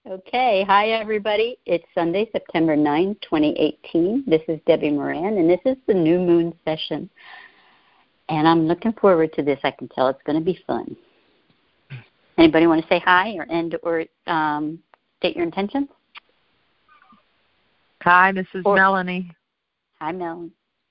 Okay. Hi, everybody. It's Sunday, September 9, 2018. This is Debbie Moran, and this is the New Moon session. And I'm looking forward to this. I can tell it's going to be fun. Anybody want to say hi or state your intentions? Hi, this is Melanie. Hi, Melanie.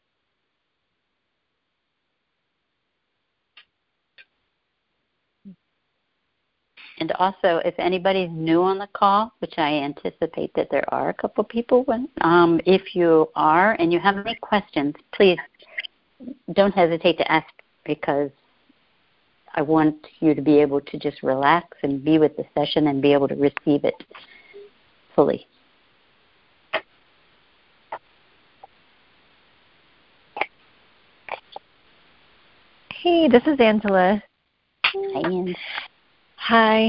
And also, if anybody's new on the call, which I anticipate that there are a couple people, if you are and you have any questions, please don't hesitate to ask, because I want you to be able to just relax and be with the session and be able to receive it fully. Hey, this is Angela. Hi, Ann. Hi.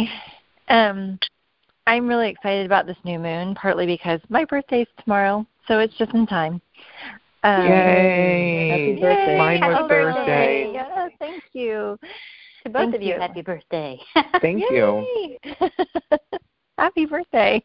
I'm really excited about this new moon, partly because my birthday's tomorrow, so it's just in time. Yay! Happy birthday. Mine was Thursday. Yeah, thank you. To both of you, happy birthday. Thank you. Happy birthday.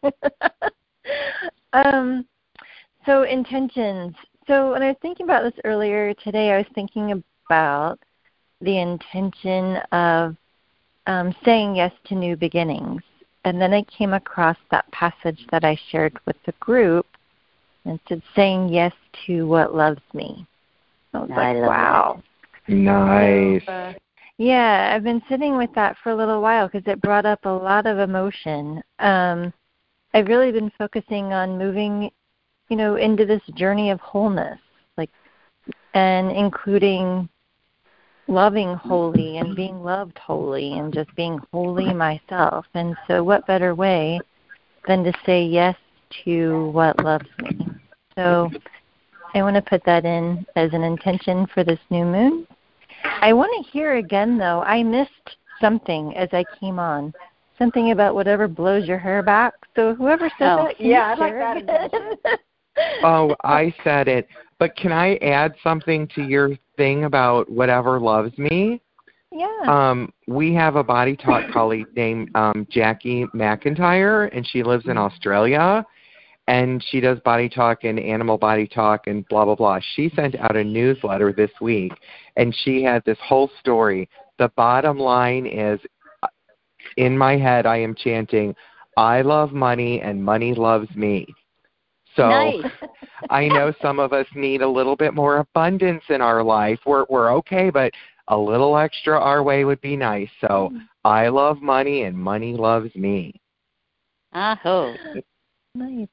So intentions. So when I was thinking about this earlier today, I was thinking about the intention of saying yes to new beginnings. And then I came across that passage that I shared with the group, and it said, saying yes to what loves me. I was like, wow. That. Nice. So, yeah, I've been sitting with that for a little while because it brought up a lot of emotion. I've really been focusing on moving, into this journey of wholeness, and including loving wholly and being loved wholly and just being wholly myself. And so what better way than to say yes to what loves me? So I want to put that in as an intention for this new moon. I want to hear again, though. I missed something as I came on, something about whatever blows your hair back. So whoever said that, I like that. Oh, I said it. But can I add something to your thing about whatever loves me? Yeah. We have a body talk colleague named Jackie McIntyre, and she lives in Australia, and she does body talk and animal body talk and blah, blah, blah. She sent out a newsletter this week, and she had this whole story. The bottom line is, in my head, I am chanting, I love money and money loves me. So nice. I know some of us need a little bit more abundance in our life. We're okay, but a little extra our way would be nice. So I love money and money loves me. Aho. Nice.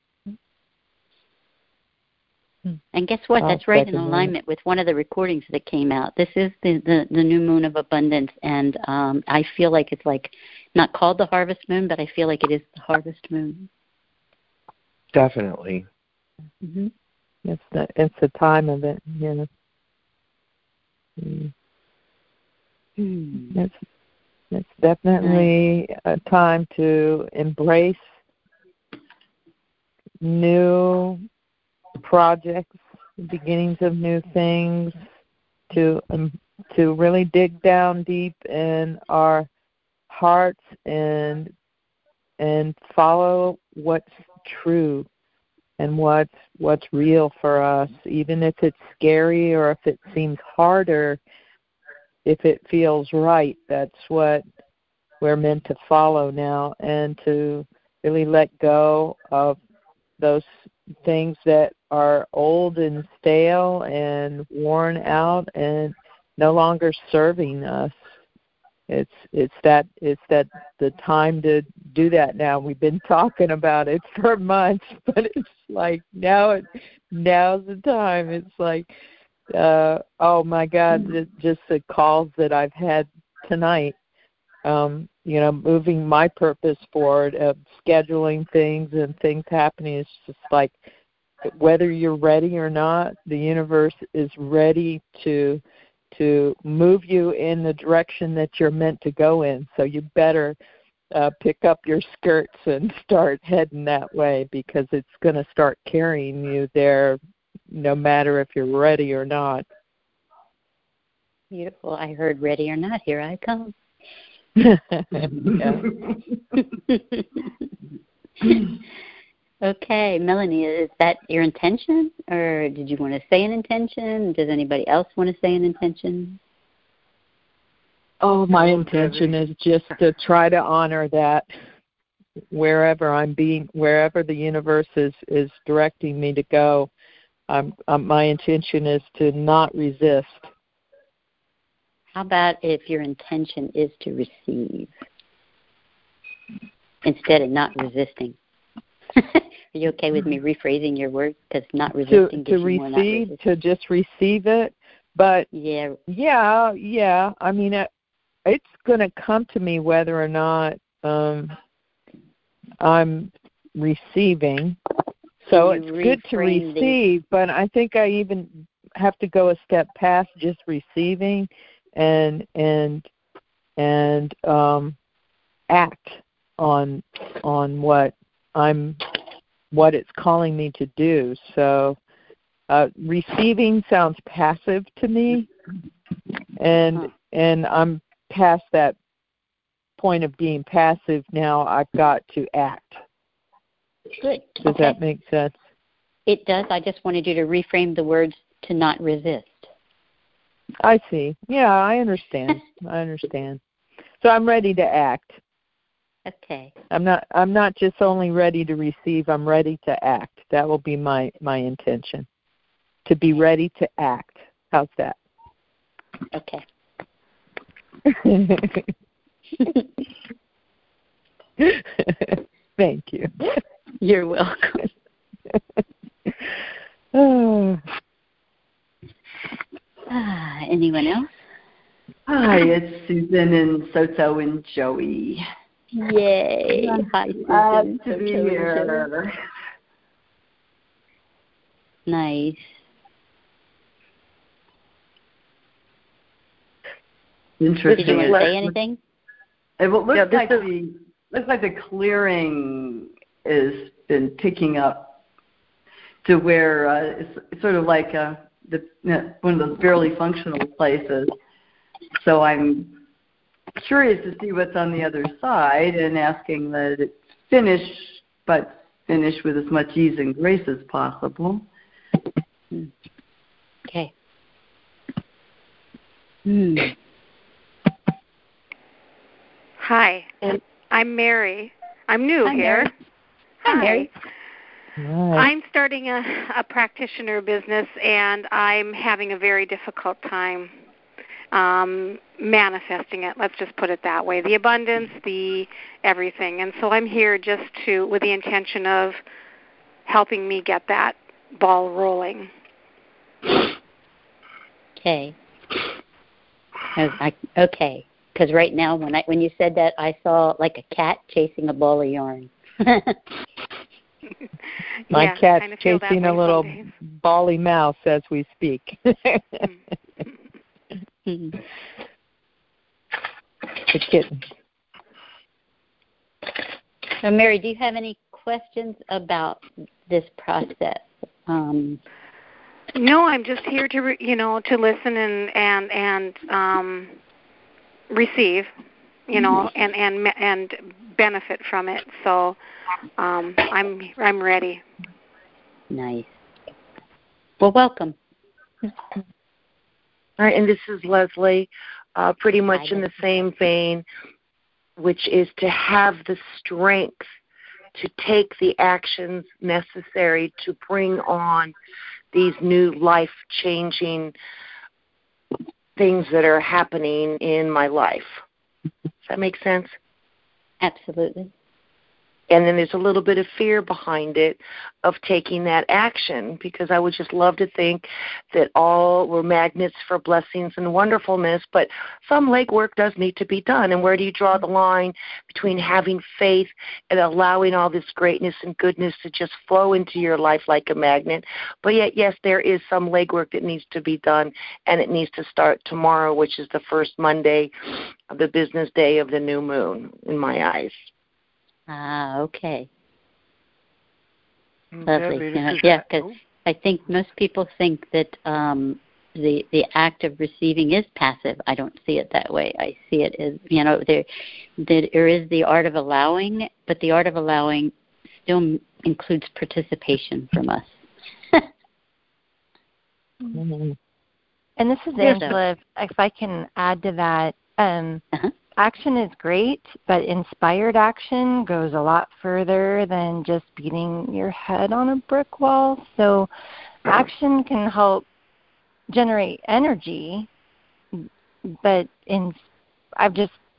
And guess what? That's right in alignment with one of the recordings that came out. This is the new moon of abundance, and I feel like it's not called the harvest moon, but I feel like it is the harvest moon. Definitely. Mm-hmm. It's the time of it. Yeah. It's definitely a time to embrace new projects, beginnings of new things, to really dig down deep in our hearts and follow what's true and what's real for us, even if it's scary or if it seems harder. If it feels right, that's what we're meant to follow now, and to really let go of those things that are old and stale and worn out and no longer serving us. It's that the time to do that now. We've been talking about it for months, but it's like now's the time. It's like, oh my God, just the calls that I've had tonight. Moving my purpose forward, of scheduling things and things happening. It's just like, whether you're ready or not, the universe is ready to move you in the direction that you're meant to go in. So you better pick up your skirts and start heading that way, because it's going to start carrying you there, no matter if you're ready or not. Beautiful. I heard ready or not, here I come. Okay, Melanie, is that your intention, or did you want to say an intention? Does anybody else want to say an intention? Oh, my intention is just to try to honor that wherever the universe is directing me to go. My intention is to not resist. How about if your intention is to receive instead of not resisting? Are you okay with me rephrasing your words? Because not resisting gives you more not resisting. To just receive it. But yeah. I mean, it's going to come to me whether or not I'm receiving. So it's good to receive, but I think I even have to go a step past just receiving and act on what it's calling me to do. So receiving sounds passive to me, and I'm past that point of being passive now. I've got to act. Good. Does that make sense? It does. I just wanted you to reframe the words to not resist. I see. Yeah, I understand. So I'm ready to act. Okay. I'm not just only ready to receive, I'm ready to act. That will be my intention. To be ready to act. How's that? Okay. Thank you. You're welcome. Anyone else? Hi, it's Susan and Soto and Joey. Yay. Hi, Susan. Glad to be here. Nice. Interesting. Did you want to say anything? It looks like the clearing has been picking up to where it's sort of like one of those barely functional places. So I'm curious to see what's on the other side and asking that it's finished, but finished with as much ease and grace as possible. Okay. Hi, I'm Mary. I'm new here. Mary. Hi, Mary. Right. I'm starting a practitioner business, and I'm having a very difficult time manifesting it. Let's just put it that way. The abundance, the everything. And so I'm here just with the intention of helping me get that ball rolling. Okay. Okay. Because right now, when you said that, I saw like a cat chasing a ball of yarn. My cat's chasing a little bally mouse as we speak. The kitten. So, Mary, do you have any questions about this process? No, I'm just here to listen and receive, and benefit from it. So I'm ready. Nice. Well, welcome. All right, and this is Leslie, pretty much in the same vein, which is to have the strength to take the actions necessary to bring on these new life-changing things that are happening in my life. Does that make sense? Absolutely. And then there's a little bit of fear behind it of taking that action, because I would just love to think that all were magnets for blessings and wonderfulness, but some legwork does need to be done. And where do you draw the line between having faith and allowing all this greatness and goodness to just flow into your life like a magnet? But yet, yes, there is some legwork that needs to be done, and it needs to start tomorrow, which is the first Monday of the business day of the new moon, in my eyes. Okay. Lovely. Yeah, because I think most people think that the act of receiving is passive. I don't see it that way. I see it as, there is the art of allowing, but the art of allowing still includes participation from us. And this is Angela. If I can add to that, action is great, but inspired action goes a lot further than just beating your head on a brick wall. So action can help generate energy, but I've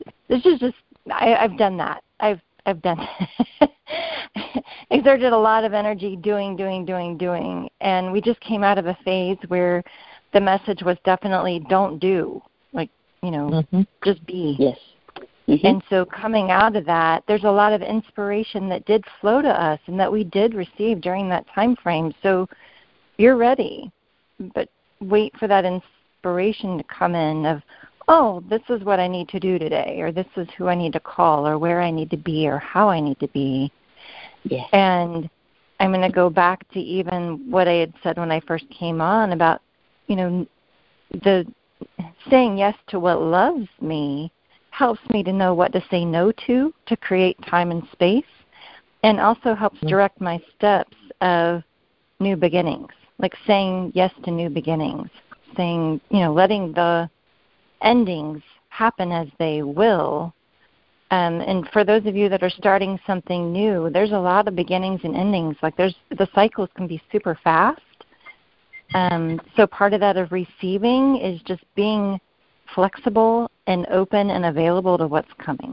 done that. I've done exerted a lot of energy doing, and we just came out of a phase where the message was definitely don't do, just be. Yes. Mm-hmm. And so coming out of that, there's a lot of inspiration that did flow to us and that we did receive during that time frame. So you're ready, but wait for that inspiration to come in of, oh, this is what I need to do today, or this is who I need to call, or where I need to be, or how I need to be. Yes. And I'm going to go back to even what I had said when I first came on about, the saying yes to what loves me helps me to know what to say no to create time and space, and also helps direct my steps of new beginnings, like saying yes to new beginnings, saying, letting the endings happen as they will. And for those of you that are starting something new, there's a lot of beginnings and endings. Like the cycles can be super fast. So part of that of receiving is just being flexible and open and available to what's coming.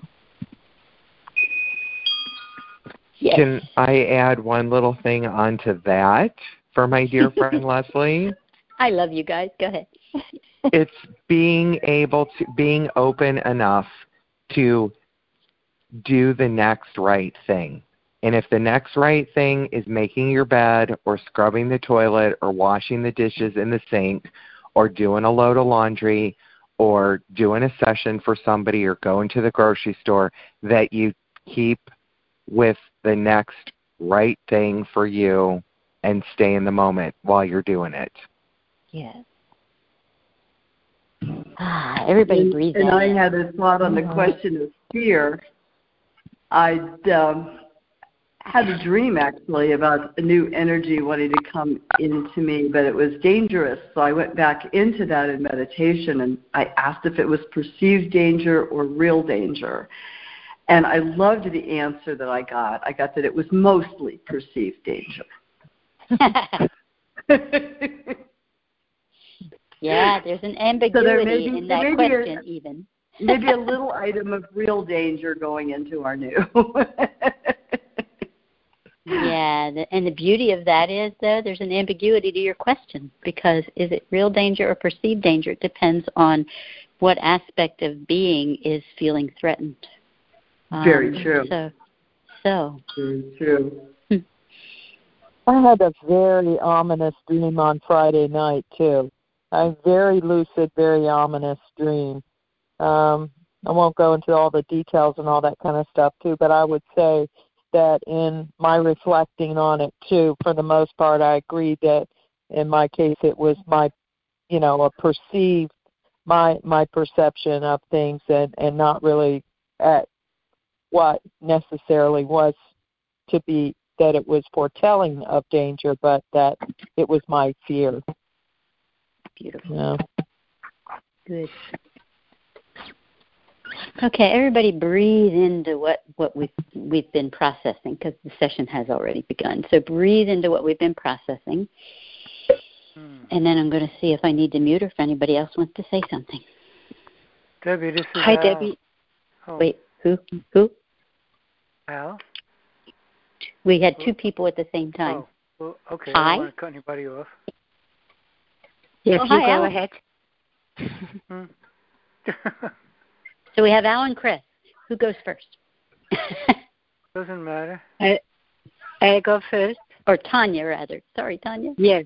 Yes. Can I add one little thing onto that for my dear friend Leslie? I love you guys. Go ahead. It's being open enough to do the next right thing. And if the next right thing is making your bed or scrubbing the toilet or washing the dishes in the sink or doing a load of laundry or doing a session for somebody or going to the grocery store, that you keep with the next right thing for you and stay in the moment while you're doing it. Yes. Everybody breathe in. And I had a thought on the question of fear. I had a dream, actually, about a new energy wanting to come into me, but it was dangerous. So I went back into that in meditation, and I asked if it was perceived danger or real danger. And I loved the answer that I got. I got that it was mostly perceived danger. Yeah, there's an ambiguity in that question even. Maybe a little item of real danger going into our new. Yeah, and the beauty of that is, though, there's an ambiguity to your question, because is it real danger or perceived danger? It depends on what aspect of being is feeling threatened. Very true. So. Very true. I had a very ominous dream on Friday night, too. A very lucid, very ominous dream. I won't go into all the details and all that kind of stuff, too, but I would say that in my reflecting on it, too, for the most part, I agree that in my case it was my, a perceived, my perception of things and not really at what necessarily was to be, that it was foretelling of danger, but that it was my fear. Beautiful. Yeah. Good. Okay, everybody breathe into what we've been processing, because the session has already begun. So breathe into what we've been processing. And then I'm going to see if I need to mute or if anybody else wants to say something. Debbie, this is Hi, Al. Debbie. Oh. Wait, who? Al? We had two people at the same time. Oh, well, okay. Hi. I don't want to cut anybody off. Yes, you go Al. ahead. So we have Al and Chris. Who goes first? Doesn't matter. I go first. Or Tanya, rather. Sorry, Tanya. Yes.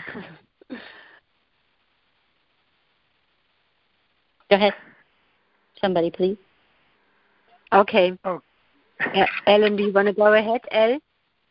Go ahead. Somebody, please. Okay. Oh. Ellen, do you want to go ahead, Elle?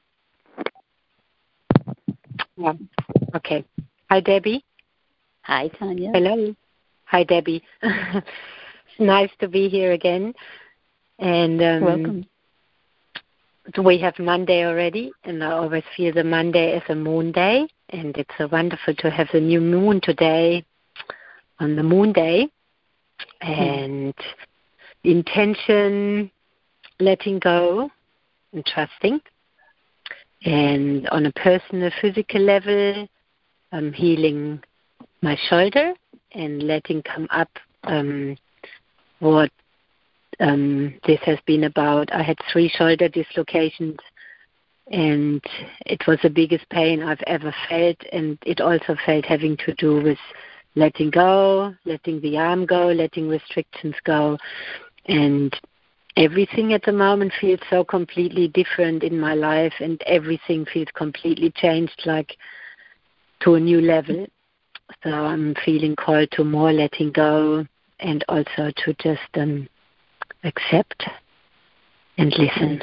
Yeah. Okay. Hi, Debbie. Hi, Tanya. Hello. Hi, Debbie. It's nice to be here again. And welcome. we have Monday already, and I always feel the Monday is a moon day, and it's so wonderful to have the new moon today on the moon day. And intention, letting go and trusting. And on a personal physical level, I'm healing my shoulder and letting come up what this has been about. I had 3 shoulder dislocations, and it was the biggest pain I've ever felt, and it also felt having to do with letting go, letting the arm go, letting restrictions go. And everything at the moment feels so completely different in my life, and everything feels completely changed, like to a new level. So I'm feeling called to more letting go, and also to just accept and listen.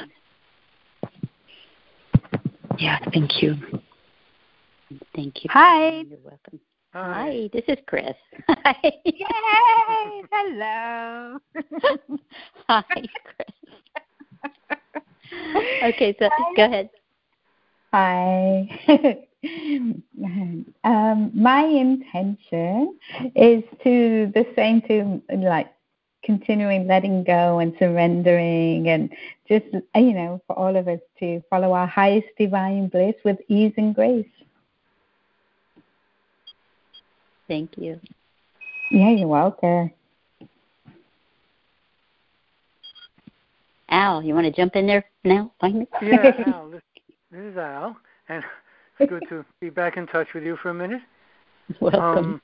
Yeah, thank you. Thank you. Hi. You're welcome. Hi, this is Chris. Hi. Yay! Hello. Hi, Chris. Okay, so go ahead. Hi. My intention is to the same, to like continuing letting go and surrendering, and just, for all of us to follow our highest divine bliss with ease and grace. Thank you. Yeah, you're welcome. Al, you want to jump in there now, finally? Yeah, Al, this is Al, and it's good to be back in touch with you for a minute. Welcome.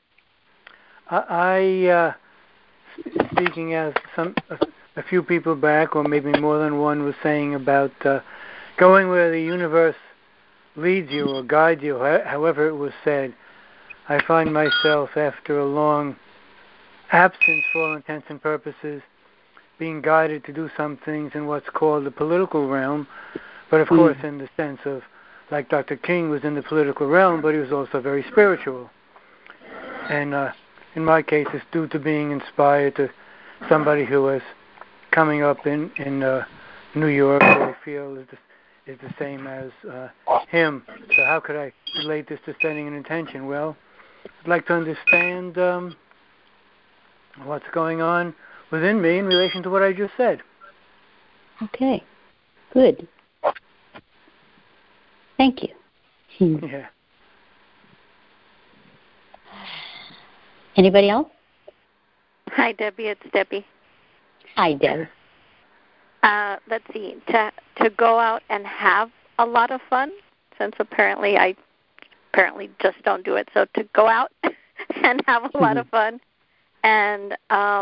I speaking as a few people back, or maybe more than one, was saying about going where the universe leads you or guides you, however it was said. I find myself, after a long absence for all intents and purposes, being guided to do some things in what's called the political realm, but of course in the sense of, like Dr. King was in the political realm, but he was also very spiritual. And in my case, it's due to being inspired to somebody who is coming up in New York, who I feel is the same as him. So how could I relate this to setting an intention? Well, I'd like to understand what's going on within me in relation to what I just said. Okay, good. Thank you. Yeah. Anybody else? Hi, Debbie. It's Debbie. Hi, Deb. Let's see. To go out and have a lot of fun, since apparently I just don't do it. So to go out and have a lot of fun, and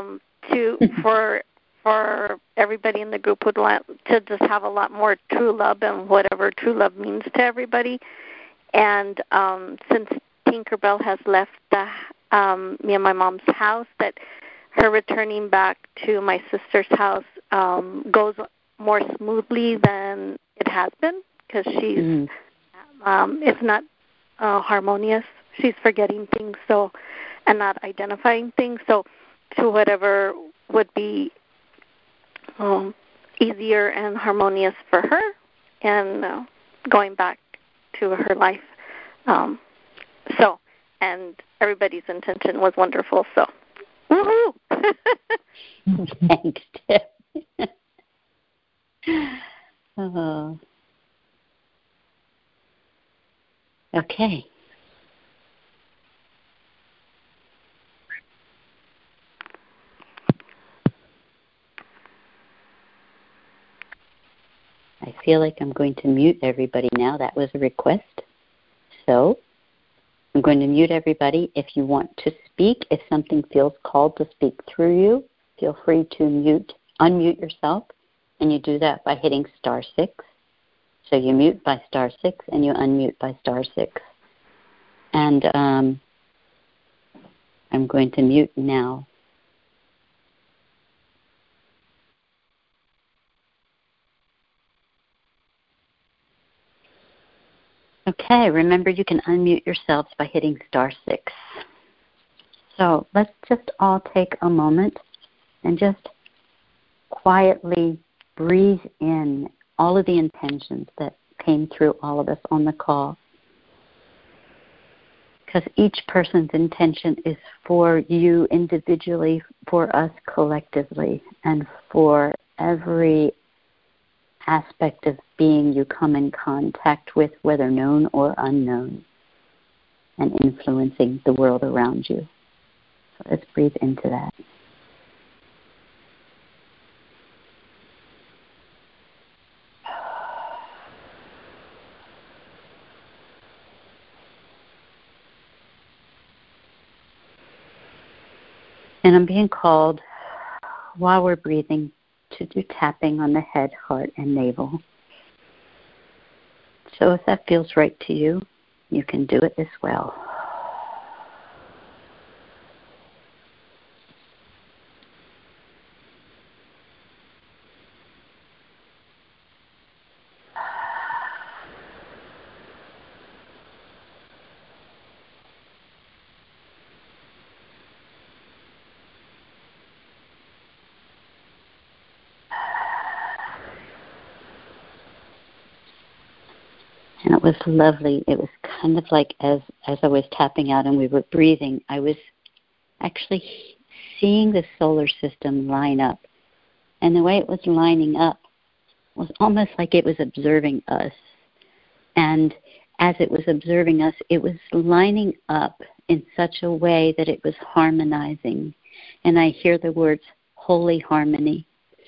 for everybody in the group would want to just have a lot more true love, and whatever true love means to everybody. And since Tinkerbell has left me and my mom's house, that her returning back to my sister's house goes more smoothly than it has been, because she's it's not harmonious. She's forgetting things, so, and not identifying things. So to whatever would be easier and harmonious for her, and going back to her life. And everybody's intention was wonderful. So, woohoo! Thanks, Deb. Okay. I feel like I'm going to mute everybody now. That was a request. So I'm going to mute everybody. If you want to speak, if something feels called to speak through you, feel free to unmute yourself, and you do that by hitting *6. So you mute by *6 and you unmute by *6. And I'm going to mute now. Okay, remember you can unmute yourselves by hitting *6. So let's just all take a moment and just quietly breathe in all of the intentions that came through all of us on the call. Because each person's intention is for you individually, for us collectively, and for every aspect of being you come in contact with, whether known or unknown, and influencing the world around you. So let's breathe into that. And I'm being called, while we're breathing, to do tapping on the head, heart, and navel. So if that feels right to you, you can do it as well. And it was lovely. It was kind of like as I was tapping out and we were breathing, I was actually seeing the solar system line up. And the way it was lining up was almost like it was observing us. And as it was observing us, it was lining up in such a way that it was harmonizing. And I hear the words, holy harmony.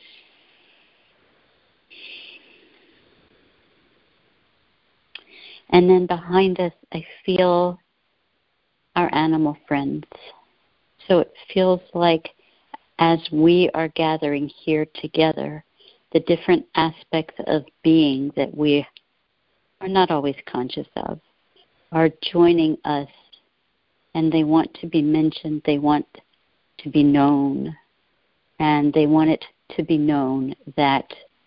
And then behind us, I feel our animal friends. So it feels like as we are gathering here together, the different aspects of being that we are not always conscious of are joining us, and they want to be mentioned, they want to be known, and they want it to be known that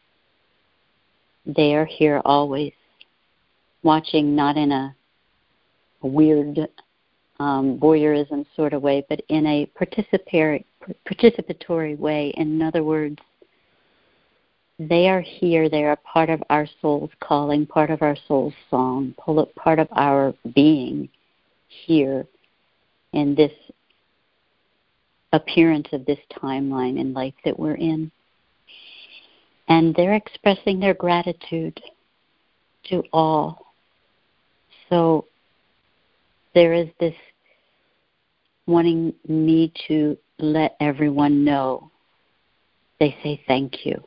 they are here always, watching not in a weird voyeurism sort of way, but in a participatory way. In other words, they are here. They are part of our soul's calling, part of our soul's song, part of our being here in this appearance of this timeline in life that we're in. And they're expressing their gratitude to all. So there is this wanting me to let everyone know. They say thank you.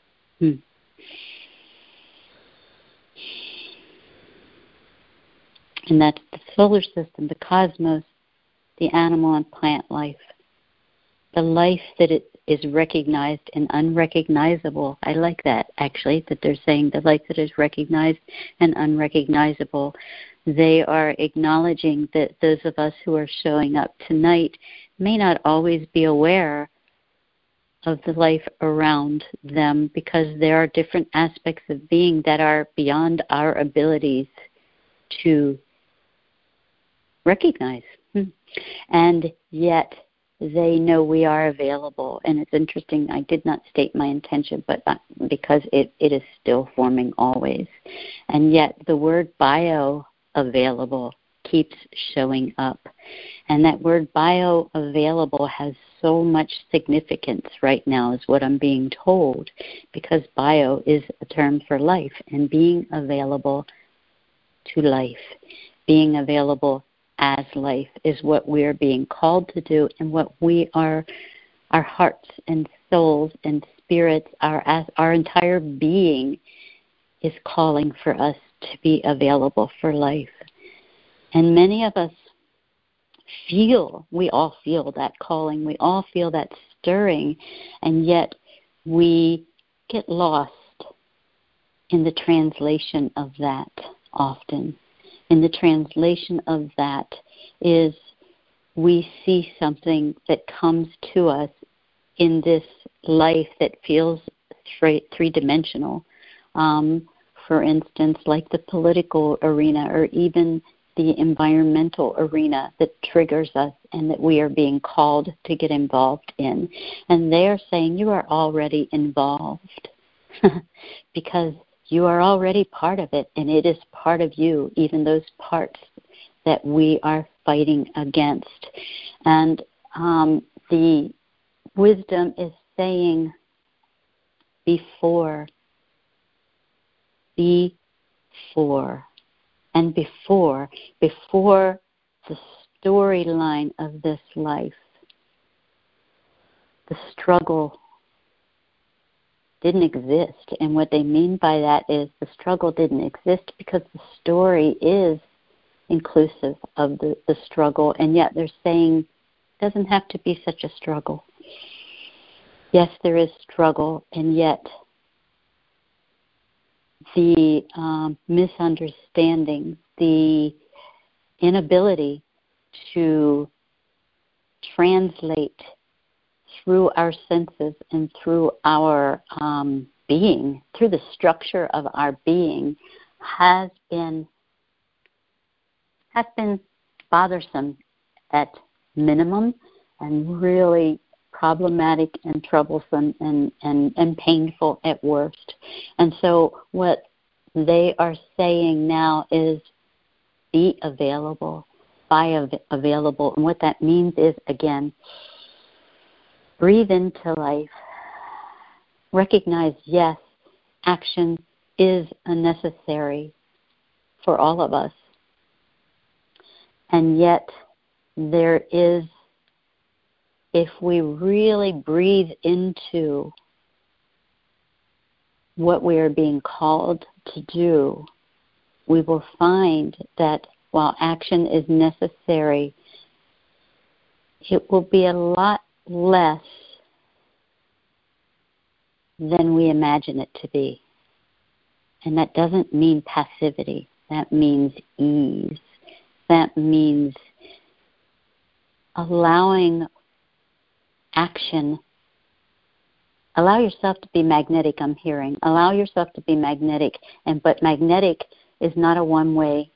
And that's the solar system, the cosmos, the animal and plant life, the life that it is recognized and unrecognizable. I like that, actually, that they're saying the life that is recognized and unrecognizable. They are acknowledging that those of us who are showing up tonight may not always be aware of the life around them, because there are different aspects of being that are beyond our abilities to recognize. And yet they know we are available. And it's interesting, I did not state my intention, but because it is still forming always. And yet the word bioavailable keeps showing up. And that word bioavailable has so much significance right now, is what I'm being told, because bio is a term for life, and being available to life, being available as life is what we're being called to do, and what we are, our hearts and souls and spirits, our entire being is calling for us to be available for life. And many of us we all feel that calling, we all feel that stirring, and yet we get lost in the translation of that often. In the translation of that is we see something that comes to us in this life that feels three-dimensional. For instance, like the political arena, or even the environmental arena that triggers us and that we are being called to get involved in. And they are saying you are already involved because you are already part of it, and it is part of you, even those parts that we are fighting against. And the wisdom is saying before, and before the storyline of this life, the struggle didn't exist. And what they mean by that is the struggle didn't exist because the story is inclusive of the struggle, and yet they're saying it doesn't have to be such a struggle. Yes, there is struggle, and yet the misunderstanding, the inability to translate through our senses and through our being, through the structure of our being, has been bothersome at minimum, and really problematic and troublesome and painful at worst. And so what they are saying now is be available, available. And what that means is, again, breathe into life. Recognize, yes, action is necessary for all of us. And yet there is, if we really breathe into what we are being called to do, we will find that while action is necessary, it will be a lot less than we imagine it to be. And that doesn't mean passivity. That means ease. That means allowing action. Allow yourself to be magnetic, I'm hearing. Allow yourself to be magnetic. But magnetic is not a one-way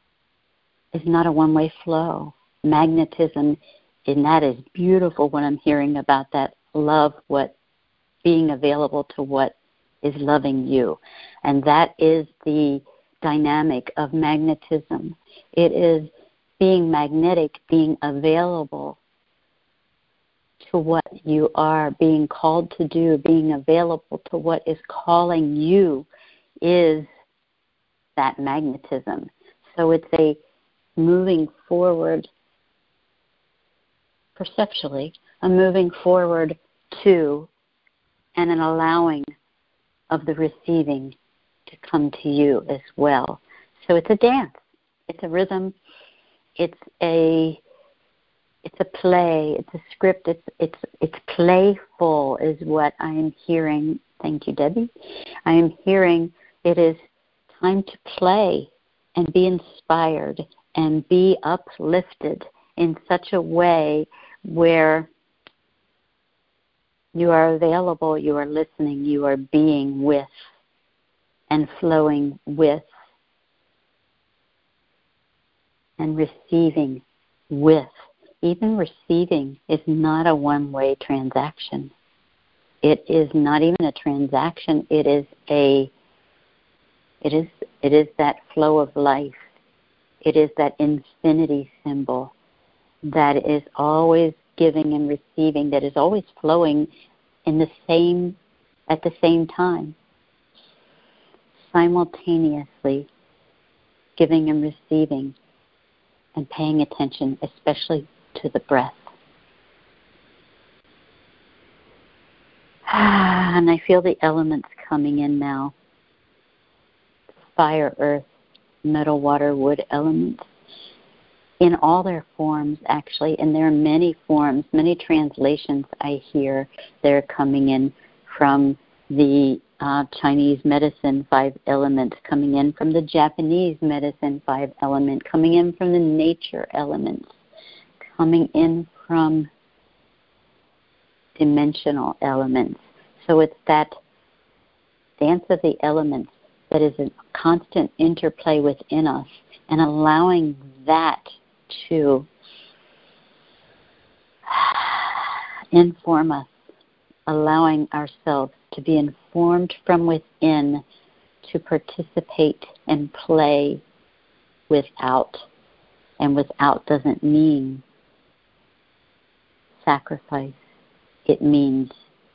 flow. Magnetism, and that is beautiful when I'm hearing about that. Love what being available to what is loving you. And that is the dynamic of magnetism. It is being magnetic, being available to what you are being called to do, being available to what is calling you, is that magnetism. So it's a moving forward perceptually, a moving forward to, and an allowing of the receiving to come to you as well. So it's a dance, it's a rhythm, it's a play, it's a script, it's playful is what I am hearing. Thank you, Debbie. I am hearing it is time to play and be inspired and be uplifted in such a way where you are available, you are listening, you are being with and flowing with and receiving with. Even receiving is not a one-way transaction. It is not even a transaction. It is that flow of life. It is that infinity symbol that is always giving and receiving, that is always flowing at the same time, simultaneously giving and receiving and paying attention, especially to the breath. And I feel the elements coming in now. Fire, earth, metal, water, wood elements in all their forms, actually. And there are many forms, many translations I hear. They're coming in from the Chinese medicine 5 elements, coming in from the Japanese medicine 5 element, coming in from the nature elements, coming in from dimensional elements. So it's that dance of the elements that is a constant interplay within us, and allowing that to inform us, allowing ourselves to be informed from within to participate and play without. And without doesn't mean sacrifice. It means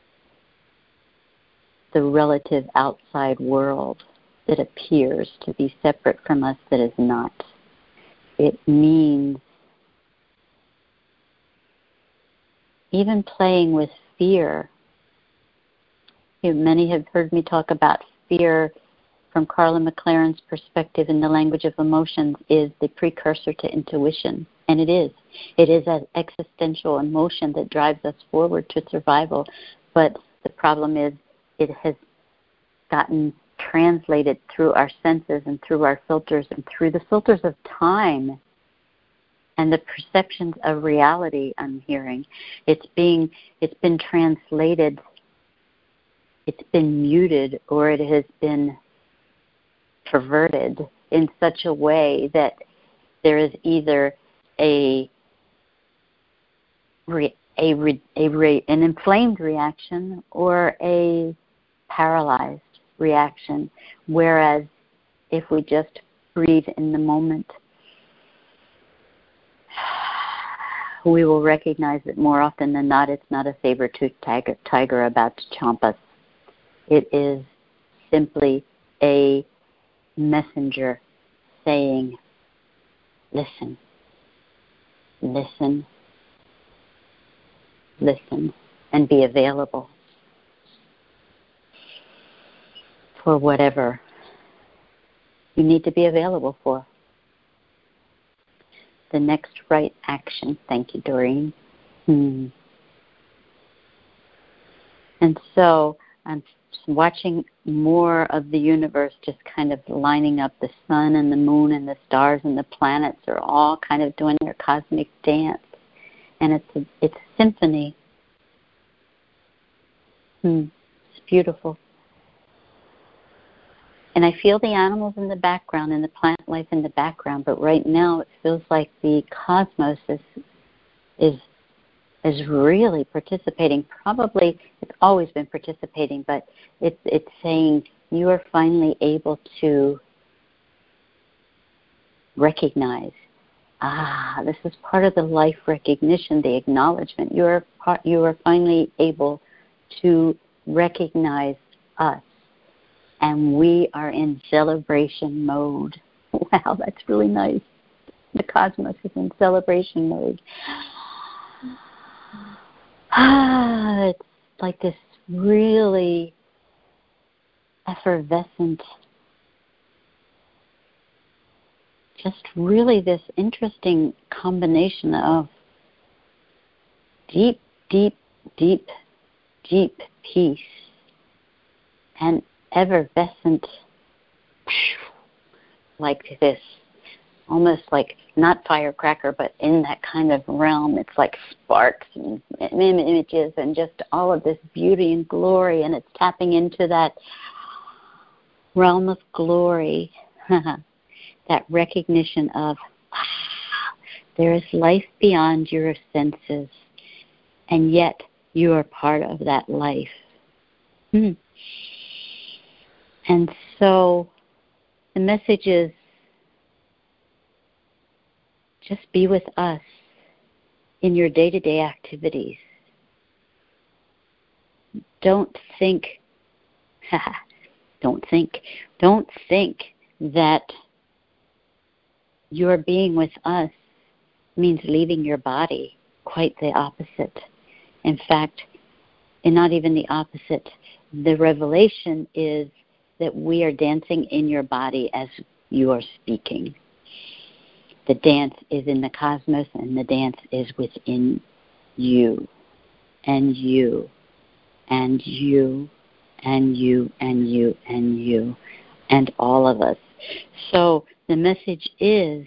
the relative outside world that appears to be separate from us that is not. It means even playing with fear. Many have heard me talk about fear from Carla McLaren's perspective in the language of emotions is the precursor to intuition. And it is. It is an existential emotion that drives us forward to survival. But the problem is it has gotten translated through our senses and through our filters and through the filters of time and the perceptions of reality I'm hearing. It's been translated, it's been muted, or it has been perverted in such a way that there is either an inflamed reaction or a paralyzed reaction. Whereas if we just breathe in the moment, we will recognize that more often than not, it's not a saber-toothed tiger about to chomp us. It is simply a messenger saying, listen, listen, listen, and be available for whatever you need to be available for. The next right action. Thank you, Doreen. And so I'm watching more of the universe just kind of lining up. The sun and the moon and the stars and the planets are all kind of doing their cosmic dance. And it's a symphony. It's beautiful. And I feel the animals in the background and the plant life in the background, but right now it feels like the cosmos is really participating. Probably it's always been participating, but it's saying you are finally able to recognize, this is part of the life recognition, the acknowledgement. You are finally able to recognize us. And we are in celebration mode. Wow, that's really nice. The cosmos is in celebration mode. It's like this really effervescent, just really this interesting combination of deep, deep, deep, deep peace and effervescent, like this, almost like not firecracker, but in that kind of realm. It's like sparks and images and just all of this beauty and glory, and it's tapping into that realm of glory, that recognition of there is life beyond your senses, and yet you are part of that life. And so the message is just be with us in your day-to-day activities. Don't think that your being with us means leaving your body. Quite the opposite. In fact, and not even the opposite. The revelation is that we are dancing in your body as you are speaking. The dance is in the cosmos, and the dance is within you, and you, and you, and you, and you, and you, and all of us. So the message is,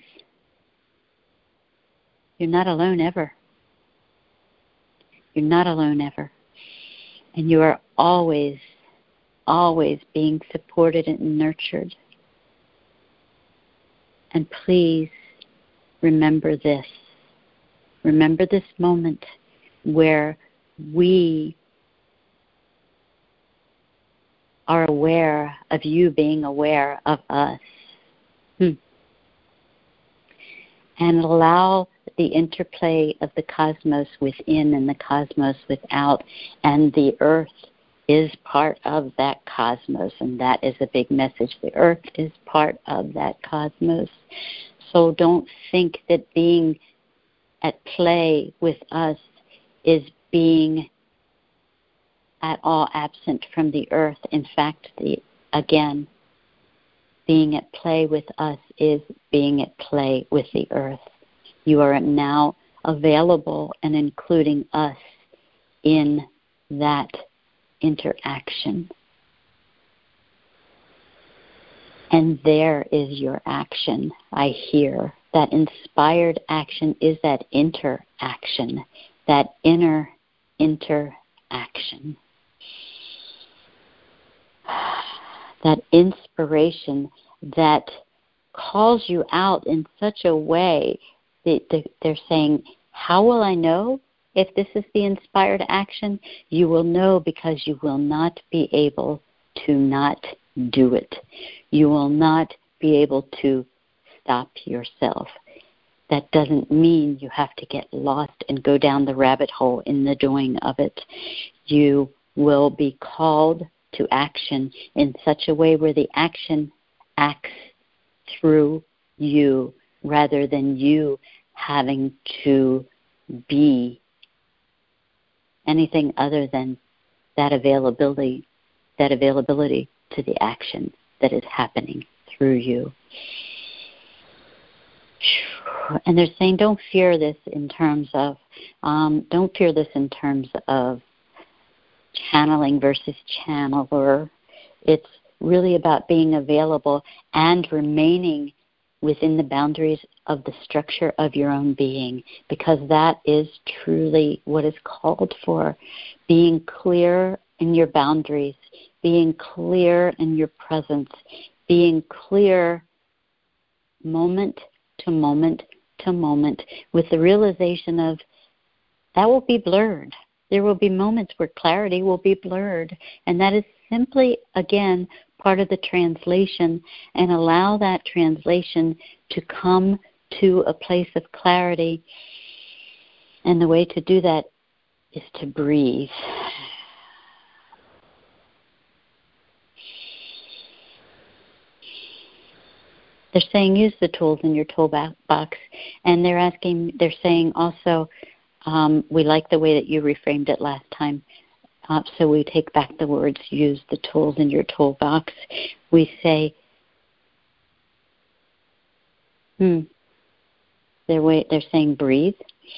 you're not alone ever. You're not alone ever. And you are always being supported and nurtured. And please remember this. Remember this moment where we are aware of you being aware of us. And allow the interplay of the cosmos within and the cosmos without, and the earth is part of that cosmos, and that is a big message. The earth is part of that cosmos. So don't think that being at play with us is being at all absent from the earth. In fact, being at play with us is being at play with the earth. You are now available and including us in that interaction. And there is your action, I hear. That inspired action is that interaction, that inner interaction. That inspiration that calls you out in such a way that they're saying, how will I know if this is the inspired action? You will know because you will not be able to not do it. You will not be able to stop yourself. That doesn't mean you have to get lost and go down the rabbit hole in the doing of it. You will be called to action in such a way where the action acts through you rather than you having to be anything other than that availability to the action that is happening through you. And they're saying don't fear this in terms of channeling versus channeler. It's really about being available and remaining within the boundaries of the structure of your own being, because that is truly what is called for. Being clear in your boundaries, being clear in your presence, being clear moment to moment to moment, with the realization of that will be blurred. There will be moments where clarity will be blurred, and that is simply, again, part of the translation, and allow that translation to come to a place of clarity. And the way to do that is to breathe. They're saying use the tools in your toolbox, and they're saying also, we like the way that you reframed it last time. So we take back the words, use the tools in your toolbox. We say, they're saying breathe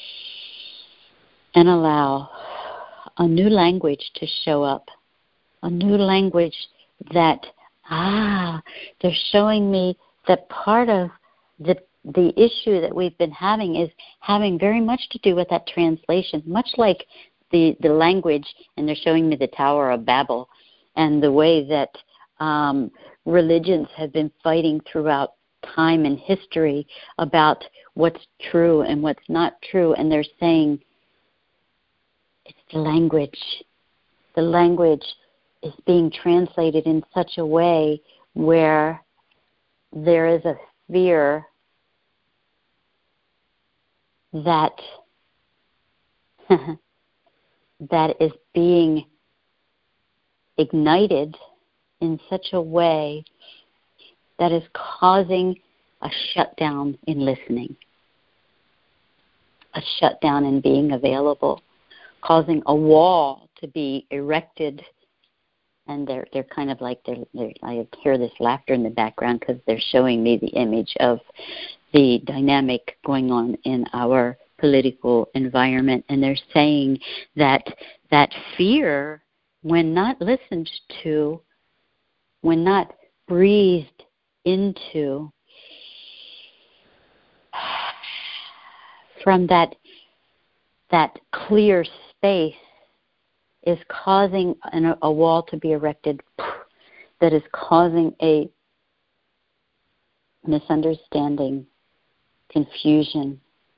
and allow a new language to show up. A new language that, they're showing me that part of the issue that we've been having is having very much to do with that translation, much like the language, and they're showing me the Tower of Babel and the way that religions have been fighting throughout time and history about what's true and what's not true, and they're saying it's the language. The language is being translated in such a way where there is a fear that that is being ignited in such a way that is causing a shutdown in listening, a shutdown in being available, causing a wall to be erected. And they're kind of like, I hear this laughter in the background because they're showing me the image of the dynamic going on in our political environment. And they're saying that fear, when not listened to, when not breathed into, from that clear space, is causing a wall to be erected that is causing a misunderstanding, confusion,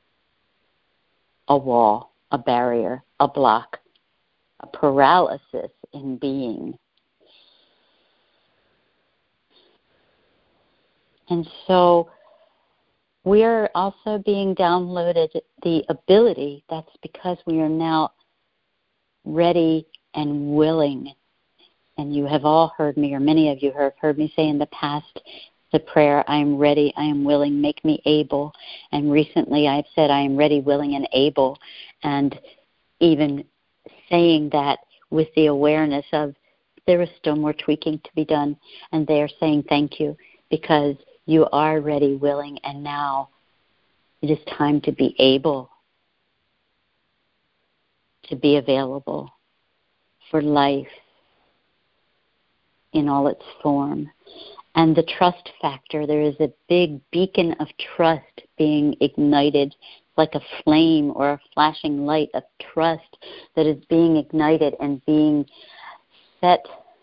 a wall, a barrier, a block, a paralysis in being. And so we're also being downloaded the ability, that's because we are now ready and willing. And you have all heard me, or many of you have heard me say in the past, the prayer, I am ready, I am willing, make me able. And recently I've said, I am ready, willing, and able. And even saying that with the awareness of there is still more tweaking to be done. And they are saying thank you, because you are ready, willing, and now it is time to be able to be available for life in all its form. And the trust factor, there is a big beacon of trust being ignited, like a flame or a flashing light of trust that is being ignited and being set,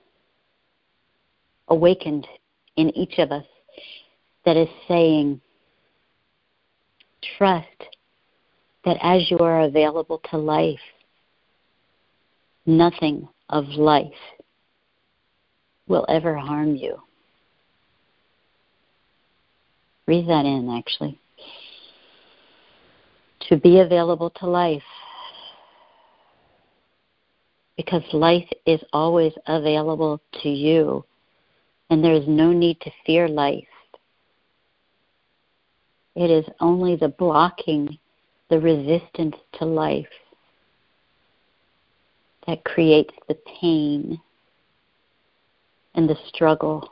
awakened in each of us, that is saying, trust that as you are available to life, nothing of life will ever harm you. Breathe that in, actually. To be available to life, because life is always available to you, and there is no need to fear life. It is only the blocking, the resistance to life that creates the pain and the struggle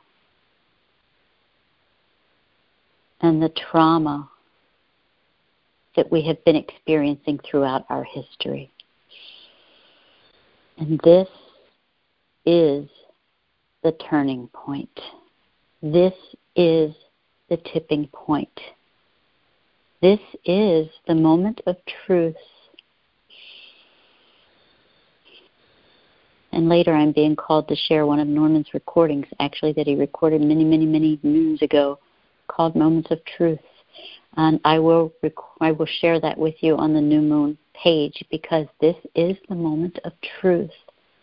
and the trauma that we have been experiencing throughout our history. And this is the turning point. This is the tipping point. This is the moment of truth. And later I'm being called to share one of Norman's recordings, actually, that he recorded many, many, many moons ago, called Moments of Truth. And I will share that with you on the New Moon page, because this is the moment of truth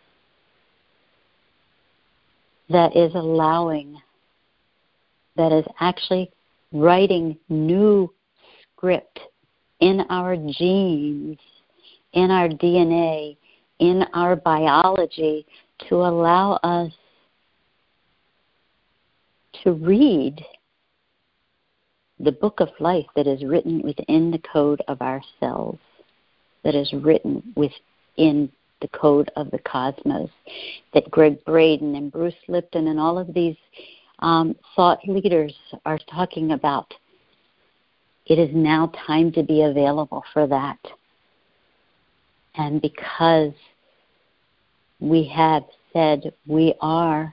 that is allowing, that is actually writing new script in our genes, in our DNA, in our biology, to allow us to read the book of life that is written within the code of our cells, that is written within the code of the cosmos, that Greg Braden and Bruce Lipton and all of these thought leaders are talking about. It is now time to be available for that. And because we have said we are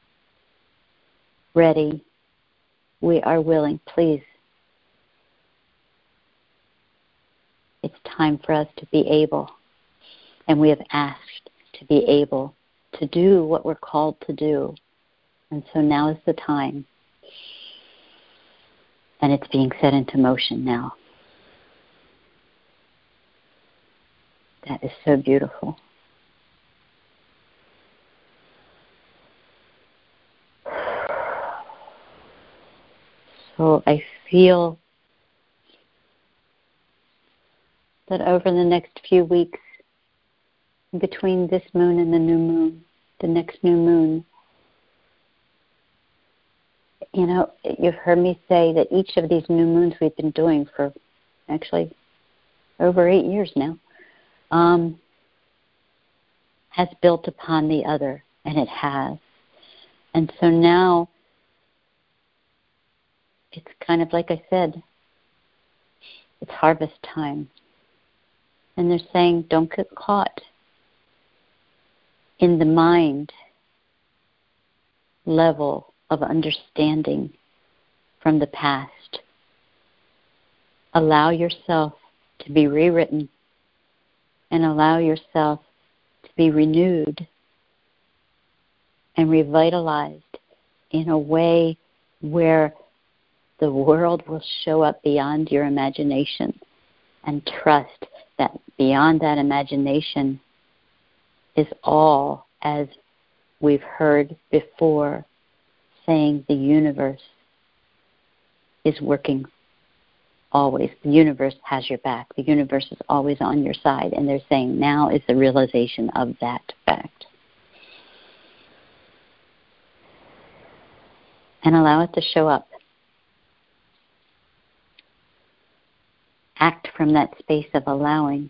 ready, we are willing, please, it's time for us to be able. And we have asked to be able to do what we're called to do. And so now is the time. And it's being set into motion now. That is so beautiful. So I feel that over the next few weeks, between this moon and the new moon, the next new moon, you know, you've heard me say that each of these new moons we've been doing for actually over 8 years now, has built upon the other, and it has. And so now it's kind of like I said, it's harvest time. And they're saying, don't get caught in the mind level of understanding from the past. Allow yourself to be rewritten and allow yourself to be renewed and revitalized in a way where the world will show up beyond your imagination, and trust that beyond that imagination is all, as we've heard before, saying the universe is working always. The universe has your back. The universe is always on your side. And they're saying now is the realization of that fact. And allow it to show up. Act from that space of allowing.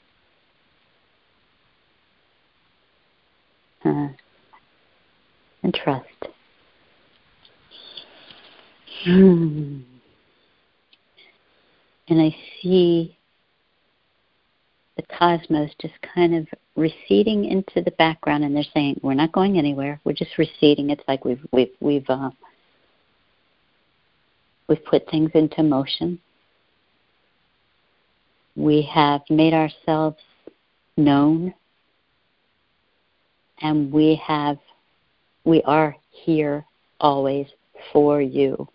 And trust. And I see the cosmos just kind of receding into the background, and they're saying, "We're not going anywhere. We're just receding." It's like we've put things into motion. We have made ourselves known, and we are here always for you.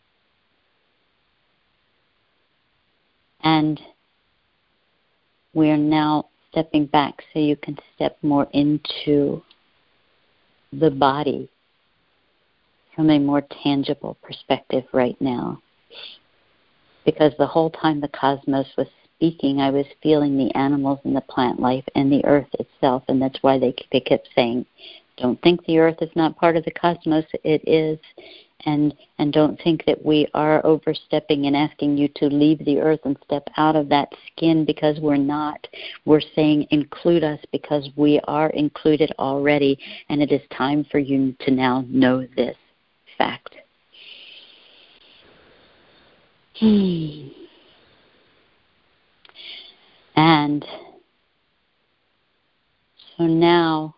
And we are now stepping back so you can step more into the body from a more tangible perspective right now. Because the whole time the cosmos was speaking, I was feeling the animals and the plant life and the earth itself, and that's why they kept saying, don't think the earth is not part of the cosmos. It is. And don't think that we are overstepping and asking you to leave the earth and step out of that skin, because we're not. We're saying include us because we are included already, and it is time for you to now know this fact. And so now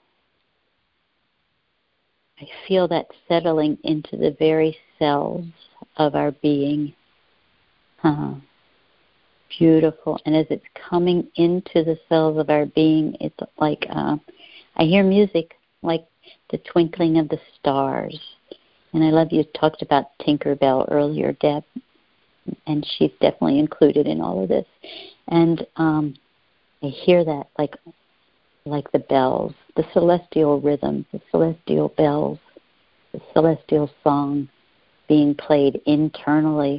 I feel that settling into the very cells of our being. Beautiful. And as it's coming into the cells of our being, it's like I hear music like the twinkling of the stars. And I love you talked about Tinkerbell earlier, Deb, and she's definitely included in all of this. And I hear that like the bells, the celestial rhythms, the celestial bells, the celestial song being played internally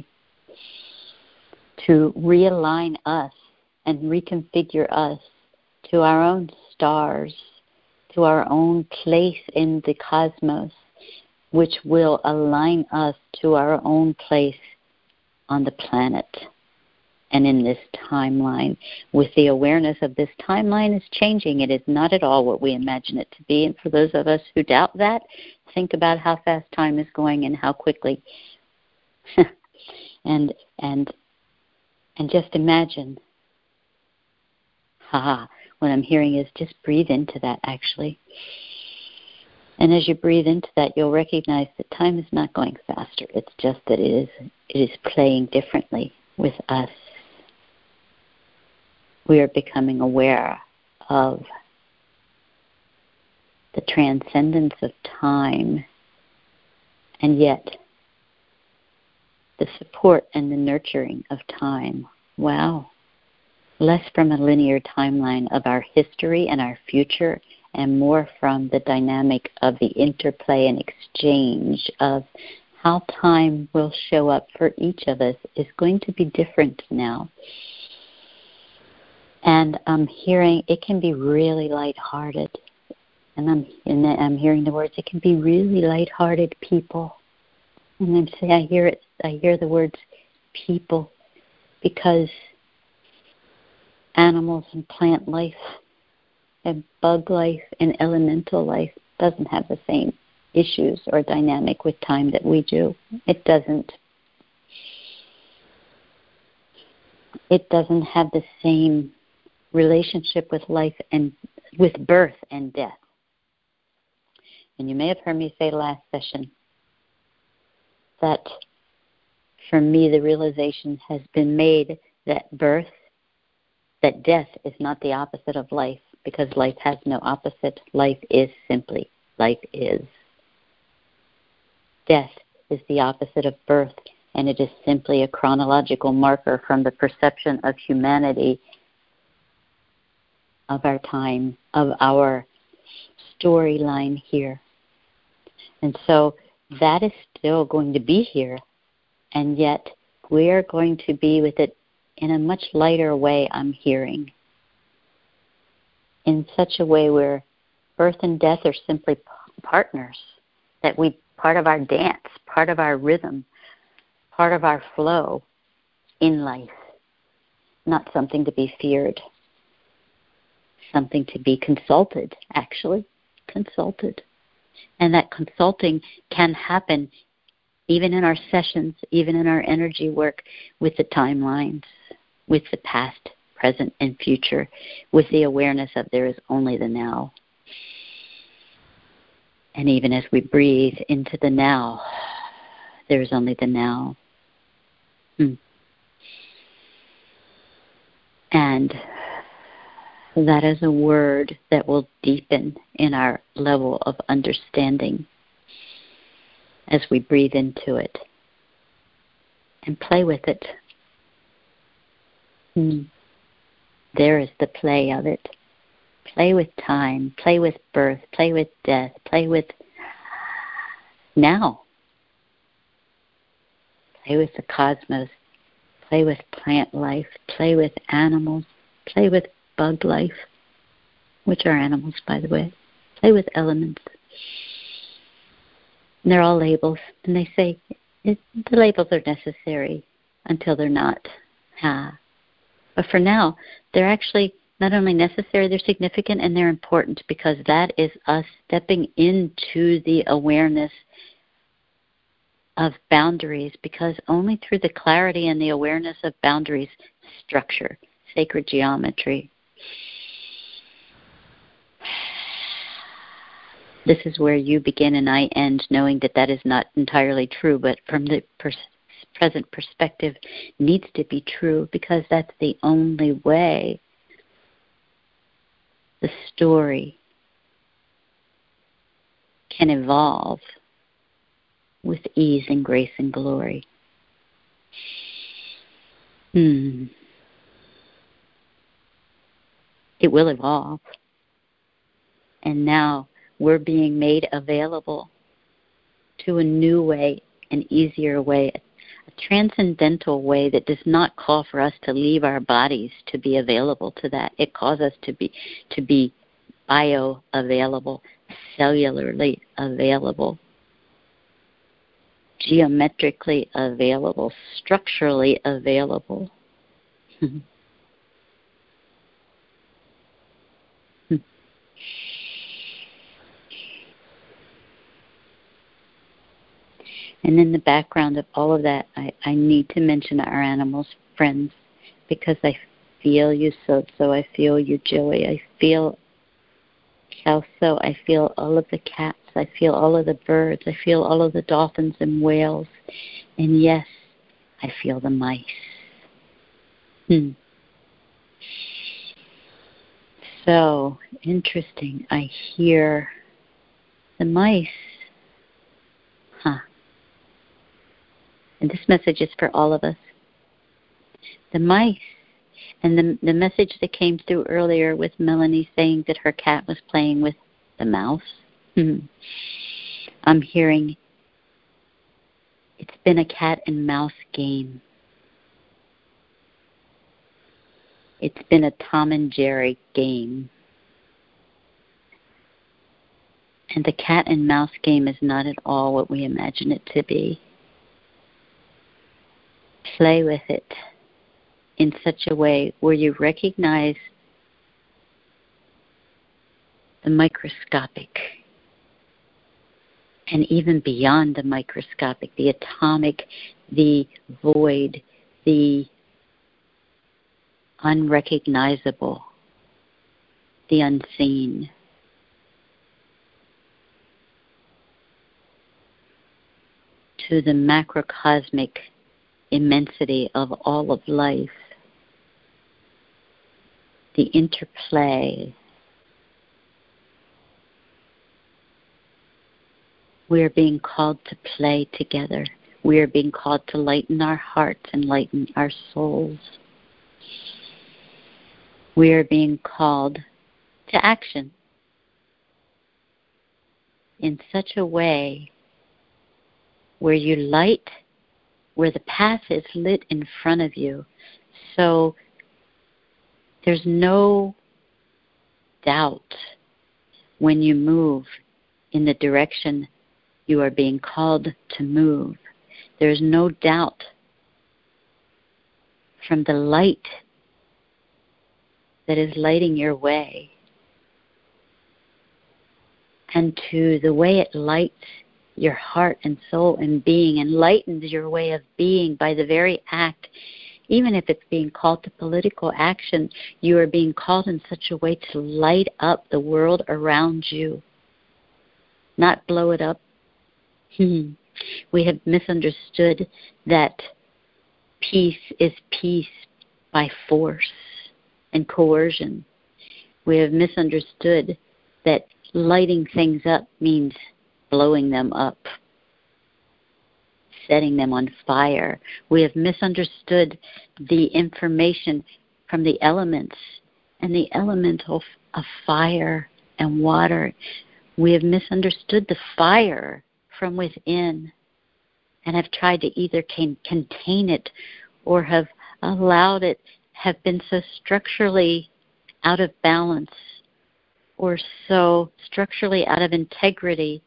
to realign us and reconfigure us to our own stars, to our own place in the cosmos, which will align us to our own place on the planet and in this timeline. With the awareness of this timeline is changing. It is not at all what we imagine it to be. And for those of us who doubt that, think about how fast time is going and how quickly. and just imagine. What I'm hearing is just breathe into that, actually. And as you breathe into that, you'll recognize that time is not going faster. It's just that it is playing differently with us. We are becoming aware of the transcendence of time, and yet the support and the nurturing of time. Wow. Less from a linear timeline of our history and our future, and more from the dynamic of the interplay and exchange of how time will show up for each of us is going to be different now. And I'm hearing it can be really lighthearted. And I'm hearing the words, it can be really lighthearted people. And I'm saying I hear the words people, because animals and plant life and bug life and elemental life doesn't have the same issues or dynamic with time that we do. It doesn't have the same relationship with life and with birth and death. And you may have heard me say last session that for me the realization has been made that death is not the opposite of life, because life has no opposite. Life is simply life is. Death is the opposite of birth, and it is simply a chronological marker from the perception of humanity, of our time, of our storyline here. And so that is still going to be here, and yet we're going to be with it in a much lighter way, I'm hearing. In such a way where birth and death are simply partners, that we part of our dance, part of our rhythm, part of our flow in life, not something to be feared, something to be consulted, actually, consulted. And that consulting can happen even in our sessions, even in our energy work, with the timelines, with the past, present, and future, with the awareness of there is only the now. And even as we breathe into the now, there is only the now. And that is a word that will deepen in our level of understanding as we breathe into it and play with it. There is the play of it. Play with time, play with birth, play with death, play with now. Play with the cosmos, play with plant life, play with animals, play with bug life, which are animals, by the way. Play with elements. And they're all labels, and they say the labels are necessary until they're not. But for now, they're actually not only necessary, they're significant, and they're important, because that is us stepping into the awareness of boundaries, because only through the clarity and the awareness of boundaries, structure, sacred geometry. This is where you begin and I end, knowing that that is not entirely true, but from the present perspective needs to be true, because that's the only way the story can evolve with ease and grace and glory. It will evolve. And now we're being made available to a new way, an easier way, a transcendental way that does not call for us to leave our bodies to be available to that. It calls us to be bio-available, cellularly available, geometrically available, structurally available. And in the background of all of that, I need to mention our animals, friends, because I feel you, so I feel you, Joey. I feel Kelso. I feel all of the cats. I feel all of the birds. I feel all of the dolphins and whales. And yes, I feel the mice. So interesting. I hear the mice. And this message is for all of us. The mice. And the message that came through earlier with Melanie saying that her cat was playing with the mouse. I'm hearing it's been a cat and mouse game. It's been a Tom and Jerry game. And the cat and mouse game is not at all what we imagine it to be. Play with it in such a way where you recognize the microscopic and even beyond the microscopic, the atomic, the void, the unrecognizable, the unseen. To the macrocosmic immensity of all of life, the interplay. We are being called to play together. We are being called to lighten our hearts and lighten our souls. We are being called to action in such a way where you light where the path is lit in front of you. So there's no doubt when you move in the direction you are being called to move. There's no doubt from the light that is lighting your way and to the way it lights your heart and soul and being and lightens your way of being by the very act. Even if it's being called to political action, you are being called in such a way to light up the world around you, not blow it up. We have misunderstood that peace is peace by force and coercion. We have misunderstood that lighting things up means blowing them up, setting them on fire. We have misunderstood the information from the elements and the elemental of fire and water. We have misunderstood the fire from within and have tried to either contain it or have allowed it, have been so structurally out of balance or so structurally out of integrity,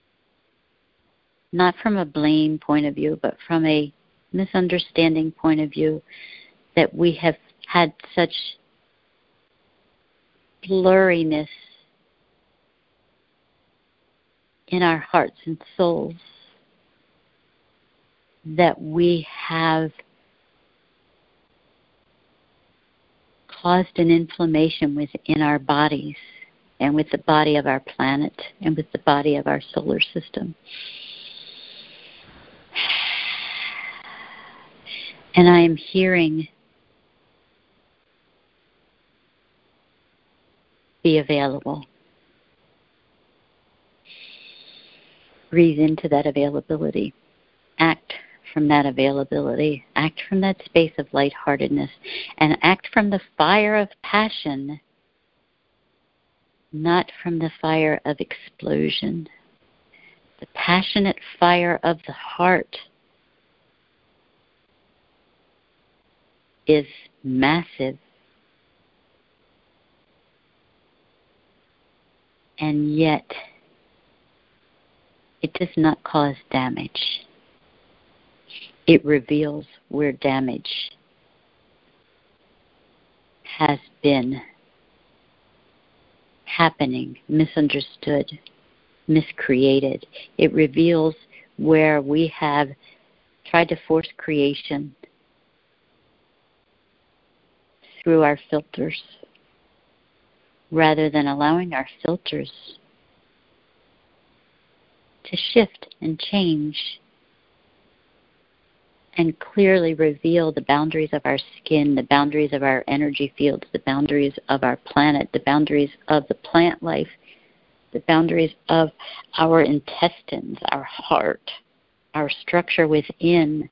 not from a blame point of view, but from a misunderstanding point of view, that we have had such blurriness in our hearts and souls that we have caused an inflammation within our bodies and with the body of our planet and with the body of our solar system. And I am hearing, be available. Breathe into that availability. Act from that availability. Act from that space of lightheartedness. And act from the fire of passion, not from the fire of explosion. The passionate fire of the heart is massive. And yet, it does not cause damage. It reveals where damage has been happening, misunderstood, miscreated. It reveals where we have tried to force creation through our filters, rather than allowing our filters to shift and change and clearly reveal the boundaries of our skin, the boundaries of our energy fields, the boundaries of our planet, the boundaries of the plant life, the boundaries of our intestines, our heart, our structure within.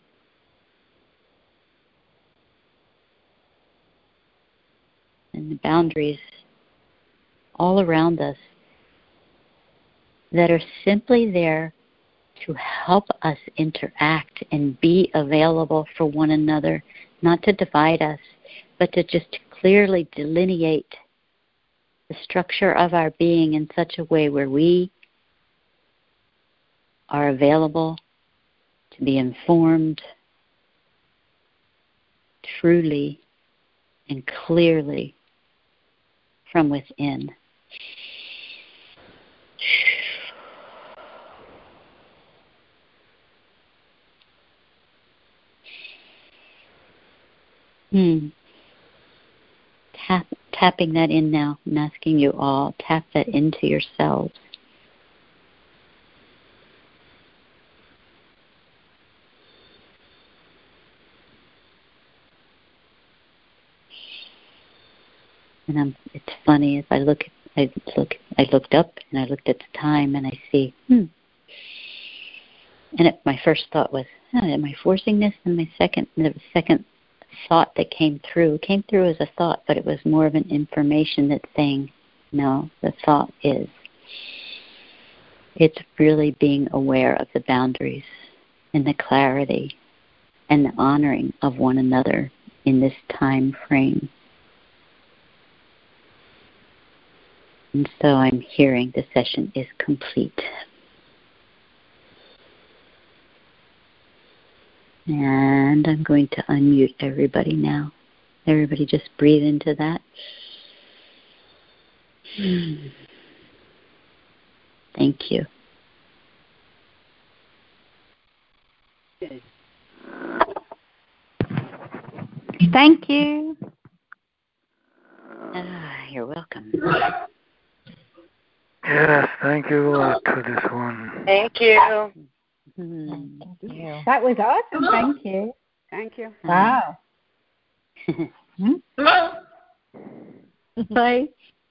And the boundaries all around us that are simply there to help us interact and be available for one another, not to divide us, but to just clearly delineate the structure of our being in such a way where we are available to be informed truly and clearly from within. Tapping that in now. I'm asking you all, tap that into yourselves. And it's funny, as I looked up and I looked at the time and I see, and my first thought was, am I forcing this? And the second thought that came through as a thought, but it was more of an information that's saying, no, the thought is, it's really being aware of the boundaries and the clarity and the honoring of one another in this time frame. And so I'm hearing the session is complete. And I'm going to unmute everybody now. Everybody just breathe into that. Thank you. Thank you. You're welcome. Yes, thank you to this one. Thank you. Thank you. That was awesome. Thank you. Thank you. Wow. Bye.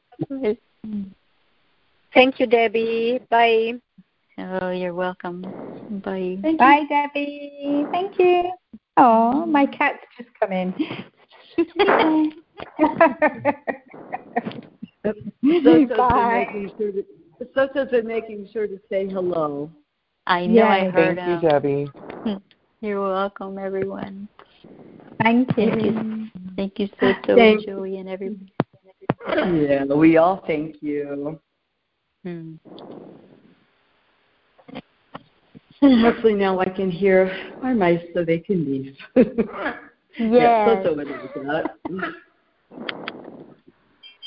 Thank you, Debbie. Bye. Oh, you're welcome. Bye. Bye, Debbie. Thank you. Oh, my cat's just come in. Sosa's been making sure to say hello. I know. I heard him. Thank you, Debbie. You're welcome, everyone. Thank you. Thank you, Soto and Joey and everybody. Yeah, we all thank you. And hopefully now I can hear our mice so they can leave. Yeah, Soto would like that.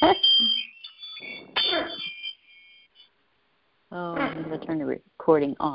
Oh, I'm going to turn the recording off.